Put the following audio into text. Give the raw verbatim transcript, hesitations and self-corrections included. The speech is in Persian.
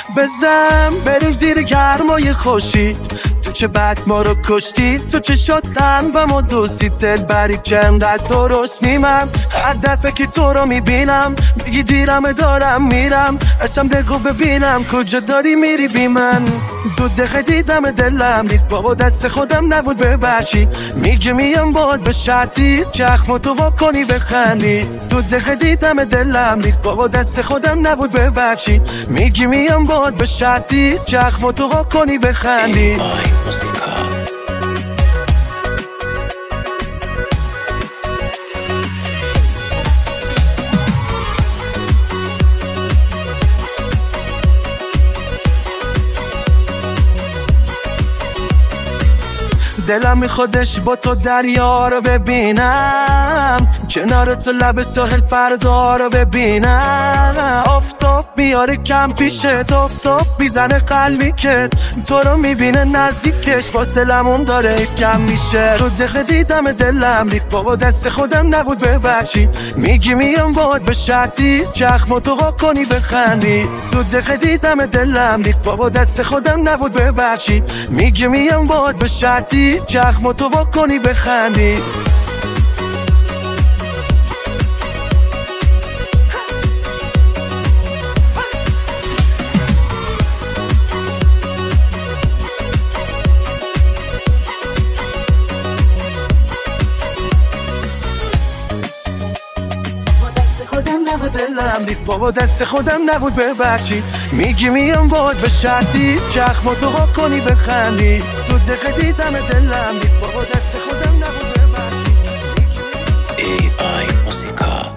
بزن بریم زیر گرمای خوشی. تو چه بد ما رو کشتی، تو چه شد قلبم و دوستی دل بری که انقدر درست نیمم. هر دفعه که تو رو میبینم میگی دیرم دارم میرم، اصلا بگو ببینم کجا داری میری بی من. دو دقیقه دیدم دلم ریخت بابا دست خودم نبود ببخشی. میگی میام باد به شرطی چخم تو وا کنی بخندی. دو دقیقه دیدم دلم ریخت بابا دست خودم نبود ببخشی. میگی میام باد به شرطی چخم تو وا کنی بخندی. موسیقا دلم میخوادش با تو دریا رو ببینم، کنار تو لب ساحل فردا رو ببینم. آفتاب میاره کم پیشه، توپ توپ میزنه قلبی که تو رو میبینه نزدیکش، فاصلمون داره کم میشه. رو دقیقه دیدم دلم ریخت بابا دست خودم نبود ببخشی. میگی میام باد به شرطی چخم تو وا کنی بخندی. دو دقیقه دیدم دلم ریخت بابا دست خودم نبود ببخشی. میگی میام باد به شرطی چخم تو وا کنی بخندی. دلم ریخت بابا دست خودم نبود ببخشید. میگی میام باد به شرطی چخم تو وا کنی بخندی. دو دقیقه دیدم دلم ریخت بابا دست خودم نبود ببخشید. ای آی موسیقا